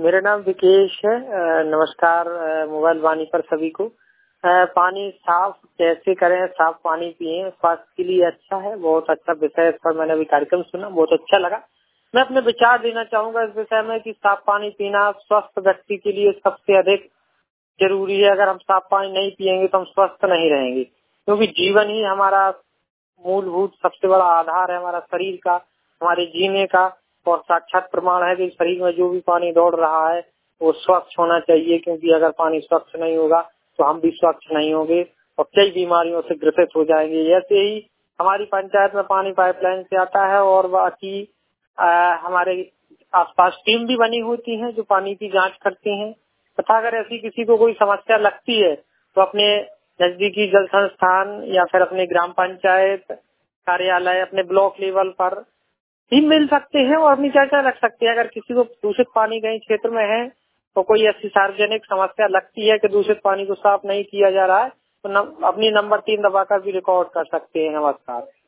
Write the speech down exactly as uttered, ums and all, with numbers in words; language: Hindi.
मेरा नाम विकेश है। अ, नमस्कार। अ, मोबाइल वाणी पर सभी को। अ, पानी साफ कैसे करें, साफ पानी पिएं, स्वास्थ्य के लिए अच्छा है। बहुत अच्छा विषय, इस पर मैंने अभी कार्यक्रम सुना, बहुत अच्छा लगा। मैं अपने विचार देना चाहूंगा इस विषय में कि साफ पानी पीना स्वस्थ व्यक्ति के लिए सबसे अधिक जरूरी है। अगर हम साफ पानी नहीं पिएंगे तो हम स्वस्थ नहीं रहेंगे, क्योंकि जीवन ही हमारा मूलभूत सबसे बड़ा आधार है, हमारा शरीर का, हमारे जीने का। और साक्षात प्रमाण है कि शरीर में जो भी पानी दौड़ रहा है वो स्वच्छ होना चाहिए, क्योंकि अगर पानी स्वच्छ नहीं होगा तो हम भी स्वच्छ नहीं होंगे और कई बीमारियों से ग्रसित हो जाएंगे। ऐसे ही हमारी पंचायत में पानी पाइपलाइन से आता है और बाकी अ, हमारे आसपास टीम भी बनी होती है जो पानी की जांच करती हैं। तथा अगर ऐसी किसी को कोई समस्या लगती है तो अपने नजदीकी जल संस्थान या फिर अपने ग्राम पंचायत कार्यालय, अपने ब्लॉक लेवल पर भी मिल सकते हैं और अपनी चर्चा रख सकते हैं। अगर किसी को दूषित पानी कहीं क्षेत्र में है तो कोई ऐसी सार्वजनिक समस्या लगती है कि दूषित पानी को साफ नहीं किया जा रहा है तो नम, अपनी नंबर तीन दबाकर भी रिकॉर्ड कर सकते हैं। नमस्कार।